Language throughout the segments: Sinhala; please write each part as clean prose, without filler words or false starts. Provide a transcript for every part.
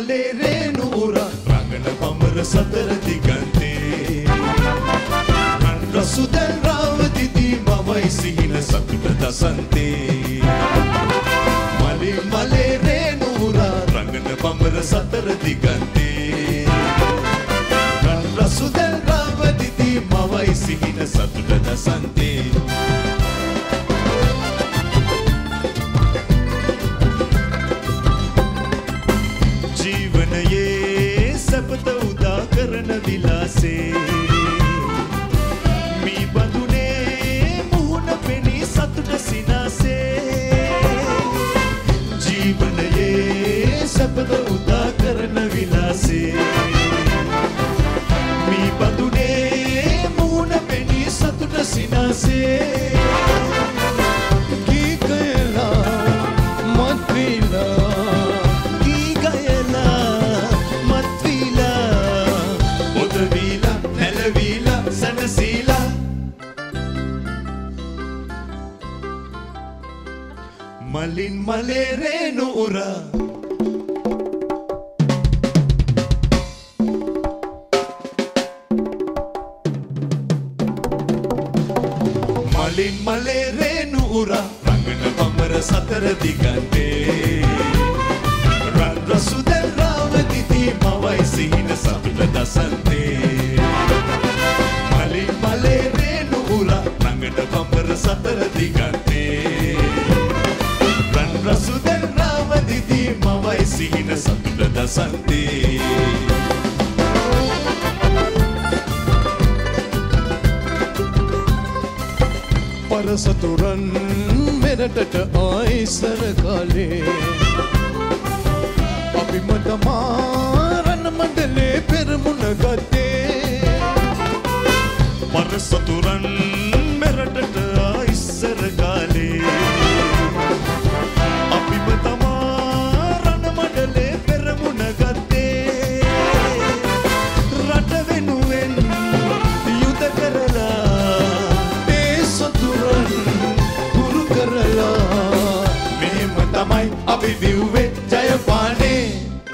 මලේ රේණු උරා රඟන පමර සතර දිගන්තේ රන් රසුදල් රාවදිදී මමයි සිහින සතුට දසන්තේ මලේ රේණු උරා රඟන පමර සතර දිගන්තේ රන් රසුදල් රාවදිදී මමයි සිහින සතුට දසන්තේ සැපත උදා කරන විලාසේ මී බඳුනේ මුහුණ පෙනී සතුට සිනාසේ ජීවනයේ සැපත උදා කරන විලාසේ මී බඳුනේ මුහුණ පෙනී සතුට සිනාසේ මලින් මලේ රේණු උරා මලින් මලේ රේණු උරා රඟන පමර සතර දිගන්තේ රන් රසුදල් රාවදිදී මවයි සිහින සතුට දසන්තේ මලින් මලේ රේණු උරා රඟන පමර සතර දිගන්තේ රසුදල් රාවදිදී මවයි සිහින සතුට දසන්තේ පරසතුරන් මෙරටට ආයිසර කාලේ අපි මතමාරණ මණ්ඩලේ පෙරමුණ ගත්තේ පරසතුරන් මෙරටට ආයිසර කාලේ අපි විව්වේ ජයපානේ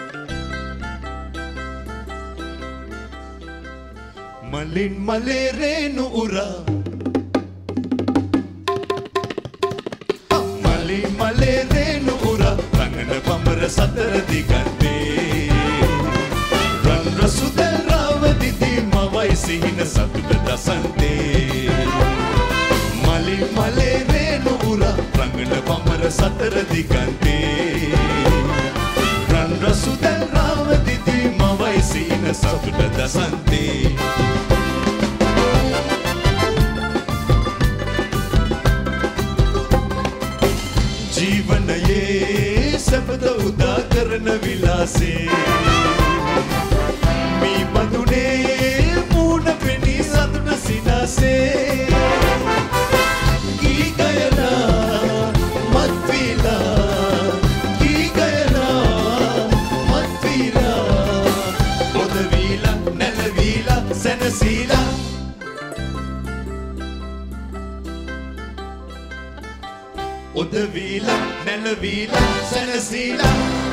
මලින් මලේ රේණු උරා මලින් මලේ රේණු උරා රඟන පමර සතර දිගන්තේ රන් රසුදල් රාවදිදී මවයි සිහින සතුට දසන්තේ මලින් මලේ රේණු උරා රඟන පමර සතර දිගන්තේ රන් රසුදල් රාවදිදී මවයි සිහින සතුට දසන්තේ ජීවනයේ සැපත උදා කරන විලාසේ මී බඳුනේ මුහුණ පෙනී සතුට සිනාසේ උදවිලා නැලවිලා සැනසීලා